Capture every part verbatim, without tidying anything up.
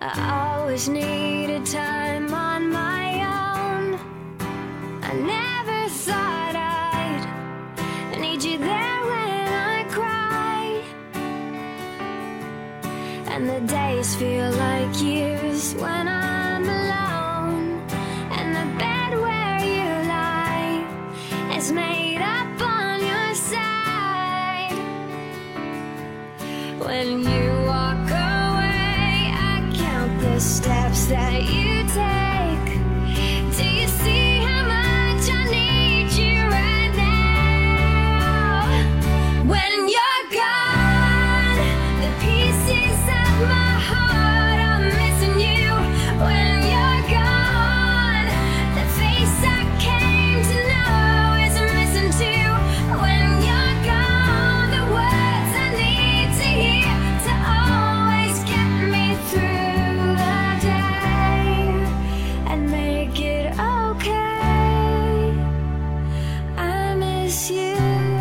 I always needed time on my own. I never thought I'd need you there when I cry. And the days feel like years when I'm alone. And the bed where you lie is made up on your side. When you walk away, I count the steps that you take. Do you see how much I need you right now? When you're gone, the pieces of my heart are missing you. When you're gone, the face I came to know is missing too. When you're gone, the words I need to hear to always get me through the day and make it okay. I miss you.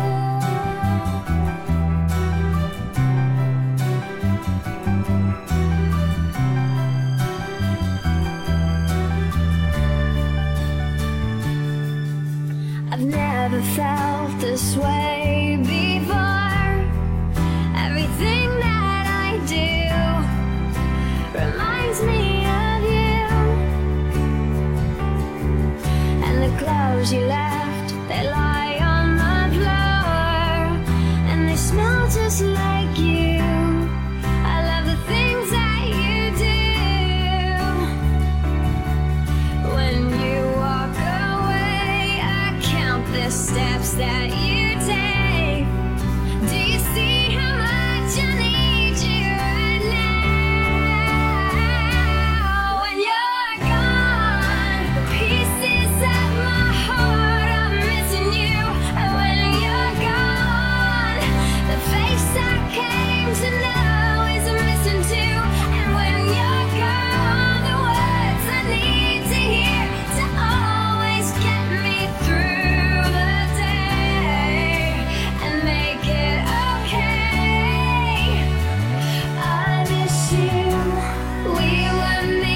I've never felt this way before. Everything that I do reminds me of you. And the clothes you left, they lie on the floor, and they smell just like you. I love the things that you do. When you walk away, I count the steps that you take. Do you see how much I need you right now? When you're gone, the pieces of my heart are missing you. When you're gone, the face I came to know is missing too. And when you're gone, the words I need to hear to always get me through the day and make it okay. I miss you. We were made